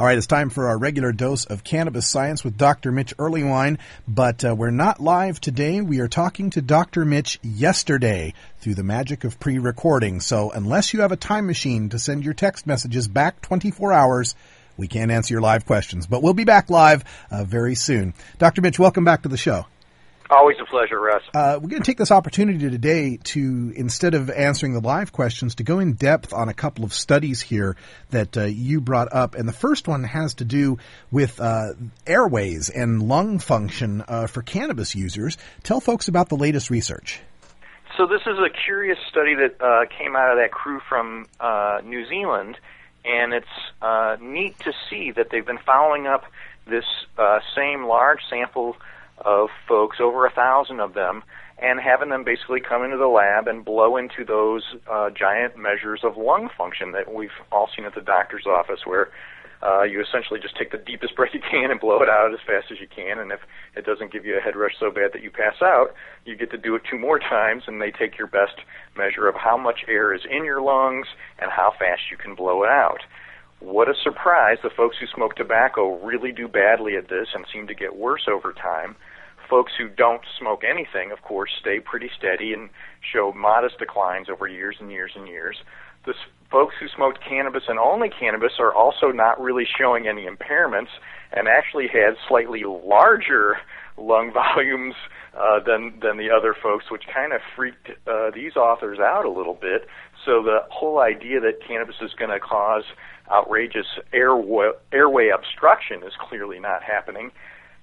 All right, it's time for our regular dose of cannabis science with Dr. Mitch Earleywine, but we're not live today. We are talking to Dr. Mitch yesterday through the magic of pre-recording. So unless you have a time machine to send your text messages back 24 hours, we can't answer your live questions. But we'll be back live very soon. Dr. Mitch, welcome back to the show. Always a pleasure, Russ. We're going to take this opportunity today to, instead of answering the live questions, to go in depth on a couple of studies here that you brought up. And the first one has to do with airways and lung function for cannabis users. Tell folks about the latest research. So this is a curious study that came out of that crew from New Zealand, and it's neat to see that they've been following up this same large sample of folks, over 1,000 of them, and having them basically come into the lab and blow into those giant measures of lung function that we've all seen at the doctor's office, where you essentially just take the deepest breath you can and blow it out as fast as you can, and if it doesn't give you a head rush so bad that you pass out, you get to do it 2 more times, and they take your best measure of how much air is in your lungs and how fast you can blow it out. What a surprise. The folks who smoke tobacco really do badly at this and seem to get worse over time. Folks who don't smoke anything, of course, stay pretty steady and show modest declines over years and years and years. The folks who smoked cannabis and only cannabis are also not really showing any impairments and actually had slightly larger lung volumes than the other folks, which kind of freaked these authors out a little bit. So the whole idea that cannabis is going to cause outrageous airway obstruction is clearly not happening.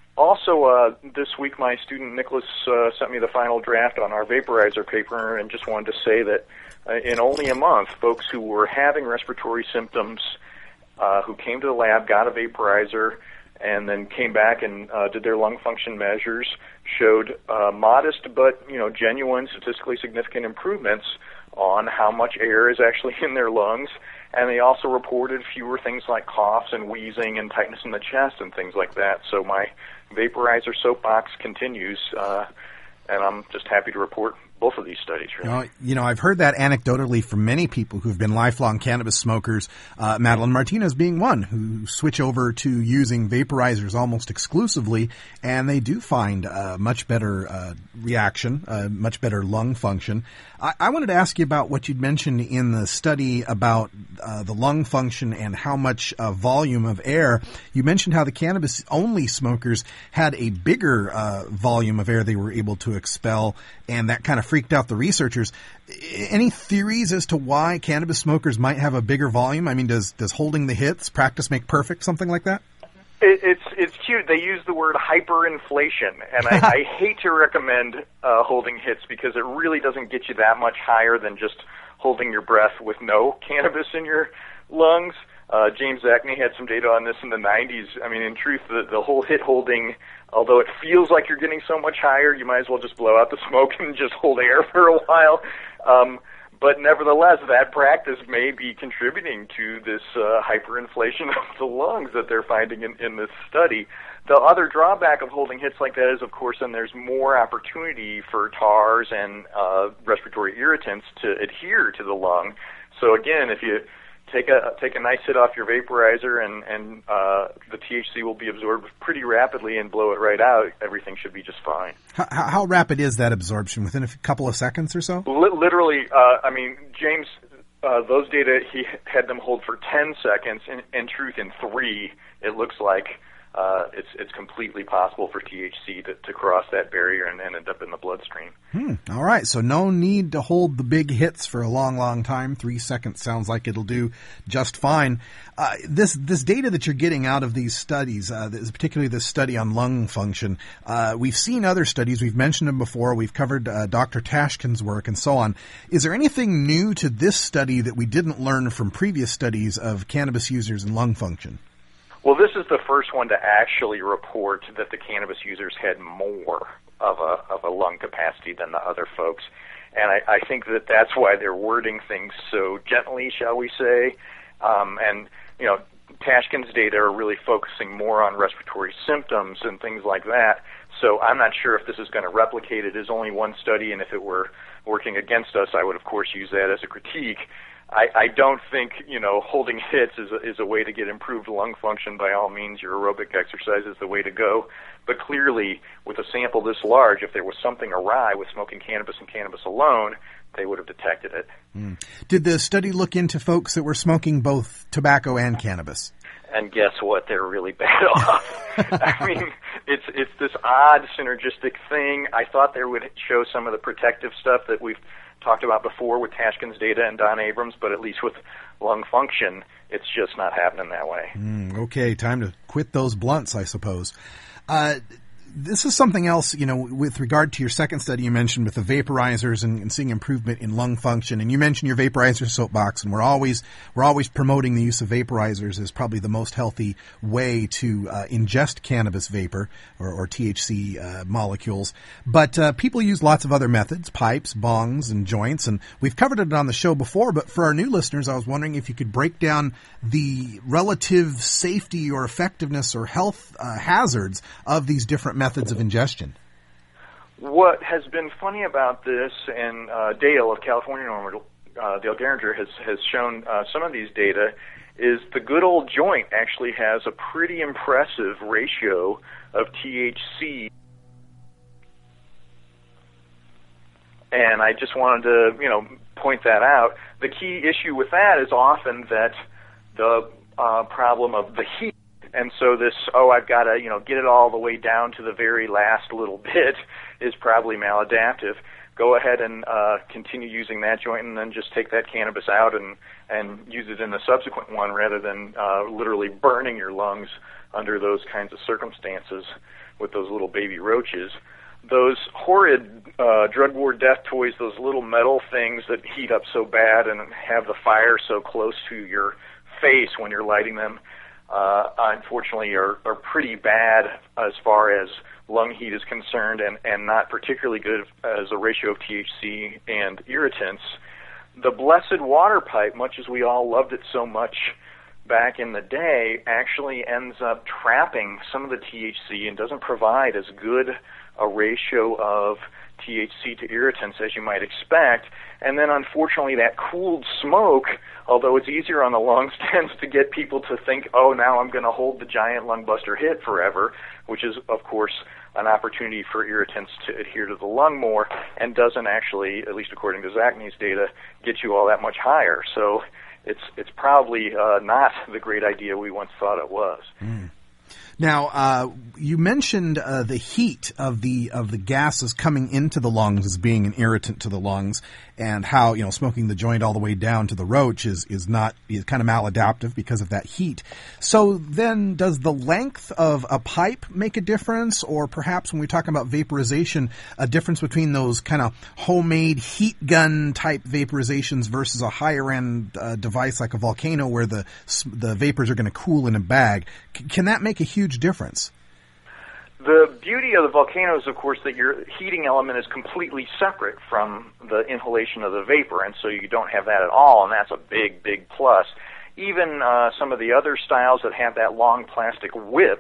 Also, this week my student Nicholas sent me the final draft on our vaporizer paper, and just wanted to say that in only a month, folks who were having respiratory symptoms who came to the lab, got a vaporizer, and then came back and did their lung function measures, showed modest but genuine, statistically significant improvements on how much air is actually in their lungs. And they also reported fewer things like coughs and wheezing and tightness in the chest and things like that. So my vaporizer soapbox continues, and I'm just happy to report both of these studies. Really. I've heard that anecdotally from many people who've been lifelong cannabis smokers, Madeline Martinez being one, who switch over to using vaporizers almost exclusively, and they do find much better reaction, much better lung function. I wanted to ask you about what you'd mentioned in the study about the lung function and how much volume of air. You mentioned how the cannabis-only smokers had a bigger volume of air they were able to expel, and that kind of freaked out the researchers. Any theories as to why cannabis smokers might have a bigger volume? I mean, does holding the hits, practice make perfect, something like that? It's cute. They use the word hyperinflation, and I hate to recommend holding hits because it really doesn't get you that much higher than just holding your breath with no cannabis in your lungs. James Zacny had some data on this in the 90s. I mean, in truth, the whole hit holding, although it feels like you're getting so much higher, you might as well just blow out the smoke and just hold air for a while. But nevertheless, that practice may be contributing to this hyperinflation of the lungs that they're finding in this study. The other drawback of holding hits like that is, of course, then there's more opportunity for tars and respiratory irritants to adhere to the lung. So again, if you take a nice hit off your vaporizer and the THC will be absorbed pretty rapidly and blow it right out, everything should be just fine. How rapid is that absorption? Within a couple of seconds or so? Literally, James, those data, he had them hold for 10 seconds. In truth, in 3, it looks like it's completely possible for THC to cross that barrier and end up in the bloodstream. All right, so no need to hold the big hits for a long, long time. 3 seconds sounds like it'll do just fine. This data that you're getting out of these studies, particularly this study on lung function, we've seen other studies. We've mentioned them before. We've covered Dr. Tashkin's work and so on. Is there anything new to this study that we didn't learn from previous studies of cannabis users and lung function? Well, this is the first one to actually report that the cannabis users had more of a lung capacity than the other folks. And I think that's why they're wording things so gently, shall we say. Tashkin's data are really focusing more on respiratory symptoms and things like that. So I'm not sure if this is going to replicate. It is only one study, and if it were working against us, I would, of course, use that as a critique. I don't think, holding hits is a way to get improved lung function. By all means, your aerobic exercise is the way to go. But clearly, with a sample this large, if there was something awry with smoking cannabis and cannabis alone, they would have detected it. Did the study look into folks that were smoking both tobacco and cannabis? And guess what? They're really bad off. I mean, it's this odd synergistic thing. I thought they would show some of the protective stuff that we've talked about before with Tashkin's data and Don Abrams, but at least with lung function, it's just not happening that way. Okay, time to quit those blunts, I suppose. This is something else, with regard to your second study you mentioned with the vaporizers and seeing improvement in lung function. And you mentioned your vaporizer soapbox, and we're always promoting the use of vaporizers as probably the most healthy way to ingest cannabis vapor or THC molecules. But people use lots of other methods, pipes, bongs, and joints. And we've covered it on the show before, but for our new listeners, I was wondering if you could break down the relative safety or effectiveness or health hazards of these different methods of ingestion. What has been funny about this, and Dale of California Normal, Dale Geringer, has shown some of these data, is the good old joint actually has a pretty impressive ratio of THC. And I just wanted to, point that out. The key issue with that is often that the problem of the heat. And so this, I've got to, get it all the way down to the very last little bit is probably maladaptive. Go ahead and continue using that joint and then just take that cannabis out and use it in the subsequent one rather than literally burning your lungs under those kinds of circumstances with those little baby roaches. Those horrid drug war death toys, those little metal things that heat up so bad and have the fire so close to your face when you're lighting them, unfortunately are pretty bad as far as lung heat is concerned and not particularly good as a ratio of THC and irritants. The blessed water pipe, much as we all loved it so much back in the day, actually ends up trapping some of the THC and doesn't provide as good a ratio of THC to irritants as you might expect. And then unfortunately that cooled smoke, although it's easier on the lungs, tends to get people to think, now I'm going to hold the giant lung buster hit forever, which is of course an opportunity for irritants to adhere to the lung more and doesn't actually, at least according to Zacny's data, get you all that much higher. So it's probably not the great idea we once thought it was. Now, you mentioned the heat of the gases coming into the lungs as being an irritant to the lungs, and how smoking the joint all the way down to the roach is kind of maladaptive because of that heat. So then, does the length of a pipe make a difference, or perhaps when we talk about vaporization, a difference between those kind of homemade heat gun type vaporizations versus a higher end device like a Volcano where the vapors are going to cool in a bag? Can that make a huge difference? The beauty of the Volcano is, of course, that your heating element is completely separate from the inhalation of the vapor, and so you don't have that at all, and that's a big, big plus. Even some of the other styles that have that long plastic whip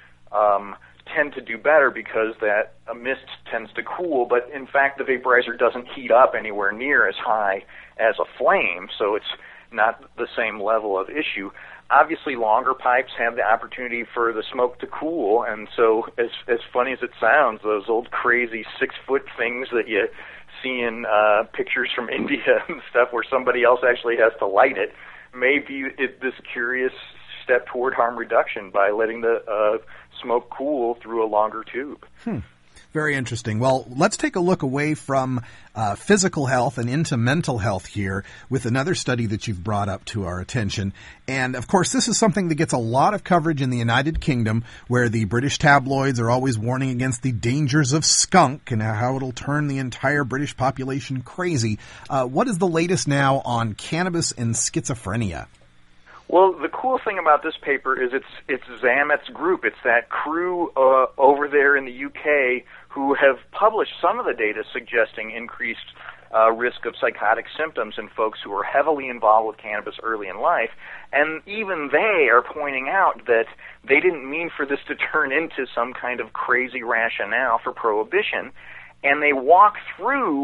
tend to do better because that mist tends to cool, but in fact the vaporizer doesn't heat up anywhere near as high as a flame, so it's not the same level of issue. Obviously, longer pipes have the opportunity for the smoke to cool, and so as funny as it sounds, those old crazy 6-foot things that you see in pictures from India and stuff where somebody else actually has to light it may be this curious step toward harm reduction by letting the smoke cool through a longer tube. Very interesting. Well, let's take a look away from physical health and into mental health here with another study that you've brought up to our attention. And, of course, this is something that gets a lot of coverage in the United Kingdom, where the British tabloids are always warning against the dangers of skunk and how it'll turn the entire British population crazy. What is the latest now on cannabis and schizophrenia? Well, the cool thing about this paper is it's Zamet's group. It's that crew over there in the UK who have published some of the data suggesting increased risk of psychotic symptoms in folks who are heavily involved with cannabis early in life. And even they are pointing out that they didn't mean for this to turn into some kind of crazy rationale for prohibition. And they walk through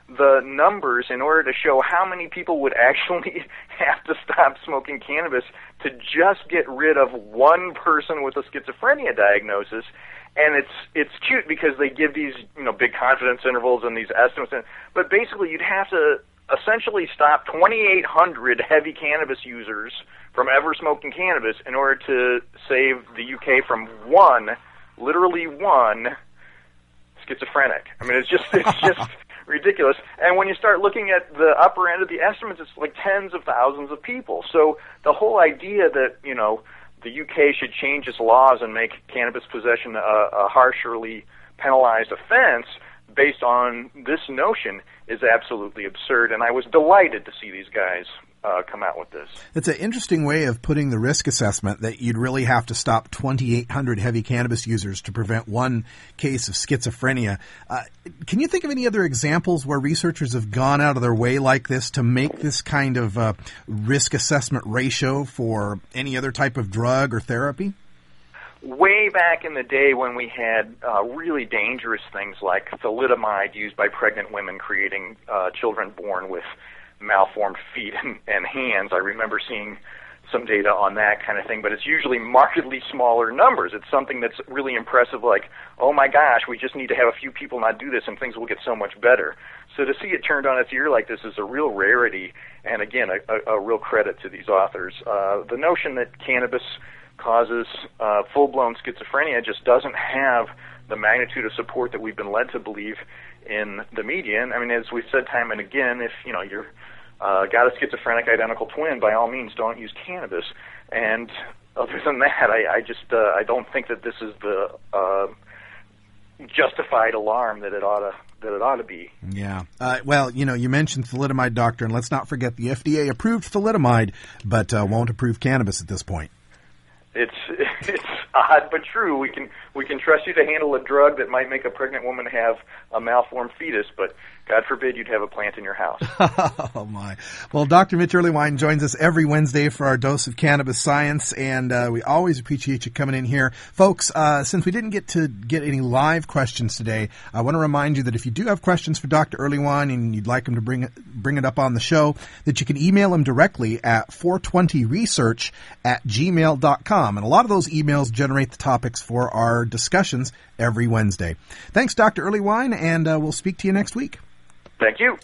the numbers in order to show how many people would actually have to stop smoking cannabis to just get rid of one person with a schizophrenia diagnosis. And it's cute because they give these, big confidence intervals and these estimates, but basically you'd have to essentially stop 2,800 heavy cannabis users from ever smoking cannabis in order to save the UK from literally one schizophrenic. I mean, it's just ridiculous. And when you start looking at the upper end of the estimates, it's like tens of thousands of people. So the whole idea that, the UK should change its laws and make cannabis possession a harshly penalized offense based on this notion is absolutely absurd. And I was delighted to see these guys come out with this. It's an interesting way of putting the risk assessment that you'd really have to stop 2,800 heavy cannabis users to prevent one case of schizophrenia. Can you think of any other examples where researchers have gone out of their way like this to make this kind of risk assessment ratio for any other type of drug or therapy? Way back in the day when we had really dangerous things like thalidomide used by pregnant women creating children born with malformed feet and hands, I remember seeing some data on that kind of thing, but it's usually markedly smaller numbers. It's something that's really impressive, like, oh my gosh, we just need to have a few people not do this and things will get so much better. So to see it turned on its ear like this is a real rarity, and again, a real credit to these authors. The notion that cannabis causes full-blown schizophrenia just doesn't have the magnitude of support that we've been led to believe in the media. And I mean, as we've said time and again, if you're got a schizophrenic identical twin, by all means, don't use cannabis. And other than that, I don't think that this is the justified alarm that it ought to be. Yeah. Well, you mentioned thalidomide, doctor, and let's not forget the FDA approved thalidomide, but won't approve cannabis at this point. It's odd but true. We can trust you to handle a drug that might make a pregnant woman have a malformed fetus, but God forbid you'd have a plant in your house. Oh my! Well, Dr. Mitch Earleywine joins us every Wednesday for our dose of cannabis science, and we always appreciate you coming in here, folks. Since we didn't get any live questions today, I want to remind you that if you do have questions for Dr. Earleywine and you'd like him to bring it up on the show, that you can email him directly at 420research@gmail.com. And a lot of those emails generate the topics for our discussions every Wednesday. Thanks, Dr. Earleywine, and we'll speak to you next week. Thank you.